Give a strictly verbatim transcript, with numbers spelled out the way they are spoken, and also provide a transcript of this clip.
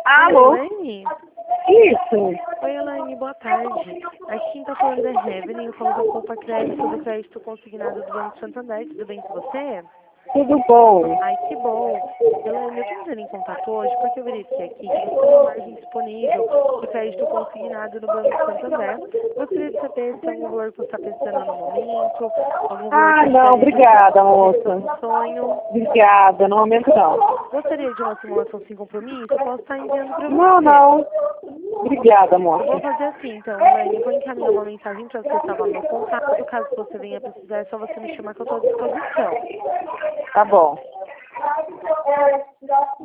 Alô? Elaine? Isso. Oi, Elaine, boa tarde. Aqui quem tá falando é Reveling, eu falo da Poupa Crédito, do crédito consignado do Banco Santander. Tudo bem com você? Tudo bom? Ai, que bom. Elaine, eu tô entrando em contato hoje porque eu verifiquei aqui que você tem uma margem disponível de crédito consignado no Banco Santander. Gostaria de saber se é algum valor que você está pensando no momento, algum valor Ah, que não, você obrigada, realizou moça. um sonho. Obrigada, no momento não. Gostaria de uma simulação sem compromisso? Eu posso estar enviando para Não, você. não. Obrigada, Eu vou moça. fazer assim, então, Elaine, eu vou encaminhar uma mensagem para você salvar meu contato. Caso você venha precisar, é só você me chamar que eu estou à disposição. Tá bom.